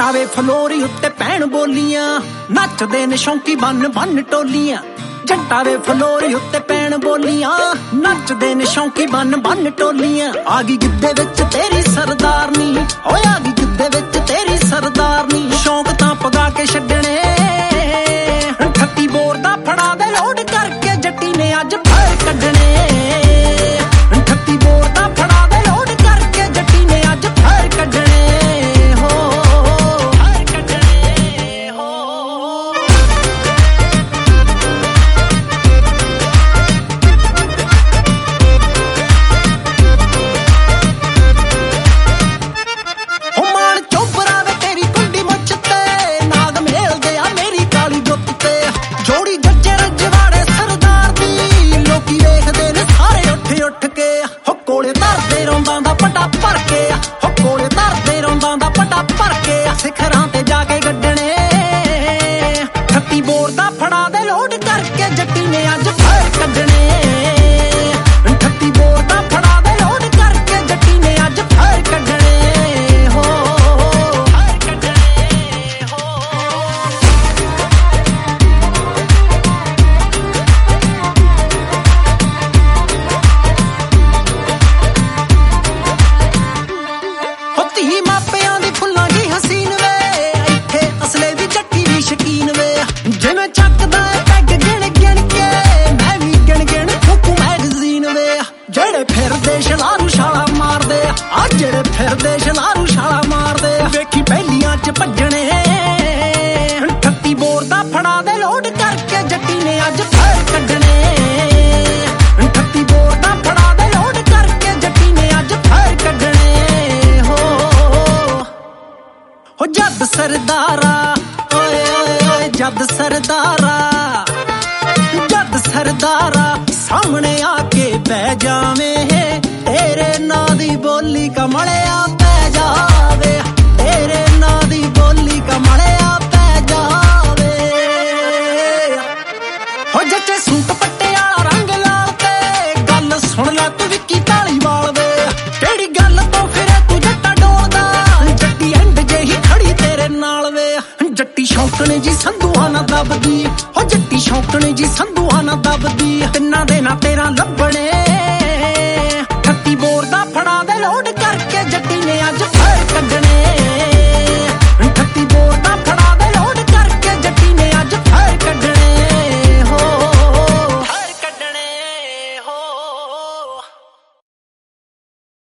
ਜੱਟਾਂ ਵੇ ਫਲੋਰੀ ਉੱਤੇ ਪੈਣ ਬੋਲੀਆਂ, ਨੱਚਦੇ ਨੇ ਸ਼ੌਂਕੀ ਬੰਨ ਬੰਨ ਟੋਲੀਆਂ। ਜੱਟਾਂ ਵੇ ਫਲੋਰੀ ਉੱਤੇ ਪੈਣ ਬੋਲੀਆਂ, ਨੱਚਦੇ ਨੇ ਸ਼ੌਂਕੀ ਬੰਨ ਬੰਨ ਟੋਲੀਆਂ। ਆ ਗਈ ਗਿੱਧੇ ਵਿੱਚ ਤੇਰੀ ਸਰਦਾਰਨੀ, ਓਏ ਆ ਗਈ ਗਿੱਧੇ ਵਿੱਚ ਤੇਰੀ ਸਰਦਾਰਨੀ। ਸ਼ੌਂਕ ਤਾਂ ਪਗਾ ਕੇ ਛੱਡਣੇ, 38 ਬੋਰ ਦਾ ਫੜਾ ਦੇ ਲੋਡ ਕਰਕੇ ਜੱਟੀ ਨੇ ਅੱਜ ਫੇਰ ਕੱਢਣੇ। 38 ਬੋਰ ਦਾ ਫੜਾ ਦੇ ਲੋਡ ਕਰਕੇ ਜੱਟੀ ਨੇ ਅੱਜ ਫੇਰ ਕੱਢਣੇ। ਸਿਖਰਾਂ ਤੇ ਜਾ ਕੇ ਗੱਡਣੇ, 38 ਬੋਰ ਦਾ ਫੜਾ ਦੇ ਲੋਡ ਕਰਕੇ ਜੱਟੀ ਨੇ ਅੱਜ ਫੇਰ ਕੱਢਣੇ। 38 ਬੋਰ ਦਾ ਫੜਾ ਦੇ ਲੋਡ ਕਰਕੇ ਜੱਟੀ ਨੇ ਅੱਜ ਫੇਰ ਕੱਢਣੇ। ਹੋ ਫੇਰ ਕੱਢਣੇ ਹੋ। ਧੀ ਮਾਪਿਆਂ ਦੀ ਫੁੱਲਾਂ ਦੀ ਹਸੀਨ ਵੇ, ਇੱਥੇ ਅਸਲੇ ਦੀ ਜੱਟੀ ਵੀ ਸ਼ਕੀਨ ਵੇ। ਜਿਵੇਂ ਚੱਕਦਾ ਪੈਗ ਗਿਣ ਗਿਣ ਕੇ, ਮੈਂ ਵੀ ਗਿਣ ਗਿਣ ਫੂਕੂ ਮੈਗਜ਼ੀਨ ਵੇ। ਜਿਹੜੇ ਫਿਰਦੇ ਛਲਾਰੂ ਛਾਲਾ ਮਾਰਦੇ ਆ, ਜਿਹੜੇ ਫਿਰਦੇ ਛਲਾਰੂ ਛਾਲਾ ਮਾਰਦੇ, ਵੇਖੀ ਪਹਿਲੀਆਂ ਚ ਭੱਜਣੇ। 38 ਬੋਰ ਦਾ ਫੜਾ ਦੇ ਲੋਡ ਕਰਕੇ ਜੱਟੀ ਨੇ ਅੱਜ ਫੇਰ ਕੱਢਣੇ। 38 ਬੋਰ ਦਾ ਫੜਾ ਦੇ ਲੋਡ ਕਰਕੇ ਜੱਟੀ ਨੇ ਅੱਜ ਫੇਰ ਕੱਢਣੇ। ਹੋ ਜੱਦ ਸਰਦਾਰਾ, ਓਏ ਓਏ ਓਏ ਜੱਦ ਸਰਦਾਰਾ, ਜੱਦ ਸਰਦਾਰਾ ਸਾਹਮਣੇ ਆ ਕੇ ਬਹਿ ਜਾਵੇਂ, ਤੇਰੇ ਨਾਂ ਦੀ ਬੋਲੀ ਕਮਲਿਆ ਪੈ ਜਾਵੇ। ਤੇਰੇ ਨਾਂ ਦੀ ਬੋਲੀ ਕਮਲਿਆ ਪੈ ਜਾਵੇ। ਹੋ ਜੱਟੇ ਸੂਟ ਪੱਟਿਆ ਰੰਗ ਲਾਲ ਤੇ, ਗੱਲ ਸੁਣ ਲੈ ਤੂੰ ਵਿੱਕੀ ਧਾਲੀਵਾਲ ਵੇ। ਕਿਹੜੀ ਗੱਲ ਤੋਂ ਫਿਰੇ ਤੂੰ ਜੱਟਾ ਡੋਲਦਾ, ਜੱਟੀ ਐਂਡ ਜਿਹੀ ਖੜੀ ਤੇਰੇ ਨਾਲ ਵੇ। ਜੱਟੀ ਸ਼ੌਂਕਣ ਜੀ ਸੰਧੂਆਂ ਨਾ ਦੱਬਦੀ, ਹੋ ਜੱਟੀ ਸ਼ੌਂਕਣ ਜੀ ਸੰਧੂਆਂ ਨਾ ਦੱਬਦੀ। ਤਿੰਨਾਂ ਦੇ ਨਾ ਤੇਰਾ